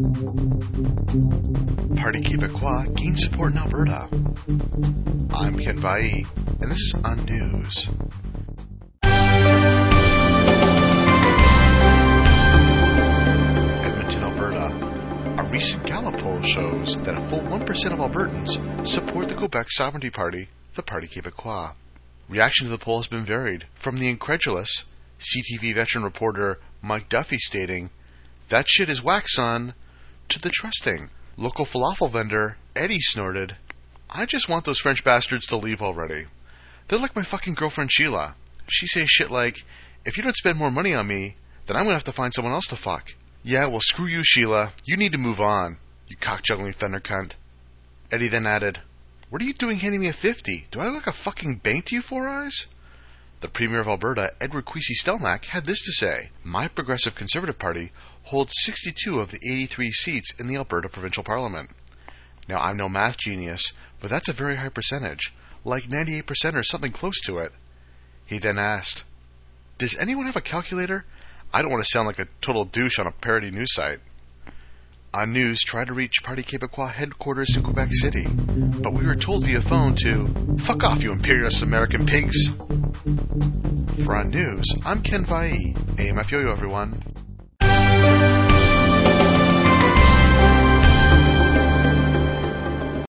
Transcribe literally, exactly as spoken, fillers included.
Parti Québécois gains support in Alberta. I'm Ken Vai, and this is On News. Edmonton, Alberta. A recent Gallup poll shows that a full one percent of Albertans support the Quebec Sovereignty Party, the Parti Québécois. Reaction to the poll has been varied, from the incredulous C T V veteran reporter Mike Duffy stating, "That shit is whack, son," to the trusting local falafel vendor Eddie snorted, "I just want those French bastards to leave already. They're like my fucking girlfriend Sheila. She says shit like, if you don't spend more money on me, then I'm gonna have to find someone else to fuck. Yeah, well screw you, Sheila. You need to move on, you cock-juggling thunder cunt." Eddie then added, "What are you doing handing me a fifty? Do I look like a fucking bank to you, Four Eyes?" The Premier of Alberta, Edward Kwesi-Stelmach, had this to say, "My Progressive Conservative Party holds sixty-two of the eighty-three seats in the Alberta Provincial Parliament." Now, I'm no math genius, but that's a very high percentage, like ninety-eight percent or something close to it. He then asked, "Does anyone have a calculator? I don't want to sound like a total douche on a parody news site." On News tried to reach Parti Québécois headquarters in Quebec City, but we were told via phone to fuck off, you imperialist American pigs. For On News, I'm Ken Vai. A M F Yo-Yo, everyone.